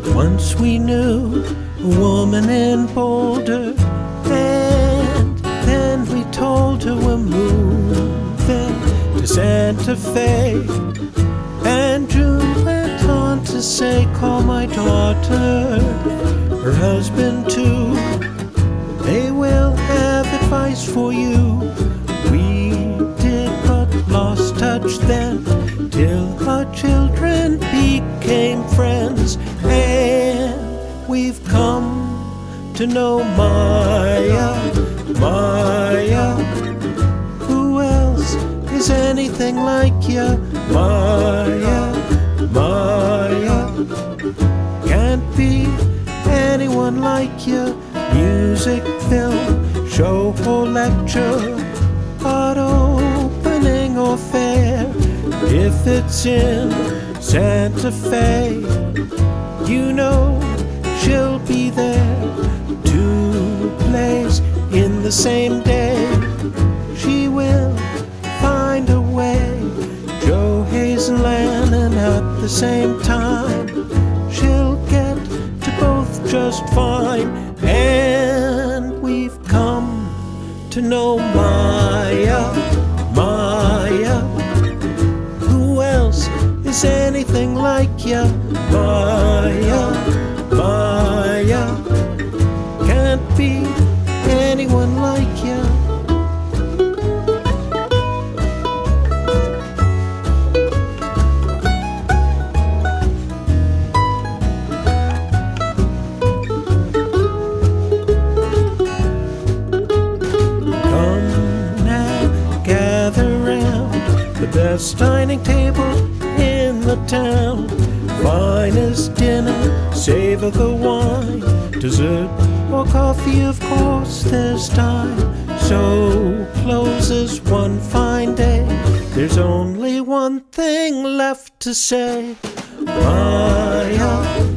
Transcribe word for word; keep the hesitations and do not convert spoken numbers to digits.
Once we knew a woman in Boulder, and then we told her we're moving to Santa Fe. And June went on to say, call my daughter, her husband too. They will have advice for you. We did but lost touch then, till our children became friends. And we've come to know Maya, Maya. Who else is anything like ya? Maya, Maya. Can't be anyone like ya. Music, film, show or lecture, art opening or fair. If it's in Santa Fe, you know she'll be there. Two plays in the same day, she will find a way. Joe Hazelland, and at the same time, she'll get to both just fine. And we've come to know Maya, Maya. Who else is anything like ya? Maya, Maya. Can't be anyone like ya. The best dining table in the town, finest dinner, savor the wine, dessert or coffee, of course there's time. So closes one fine day, there's only one thing left to say. Maya,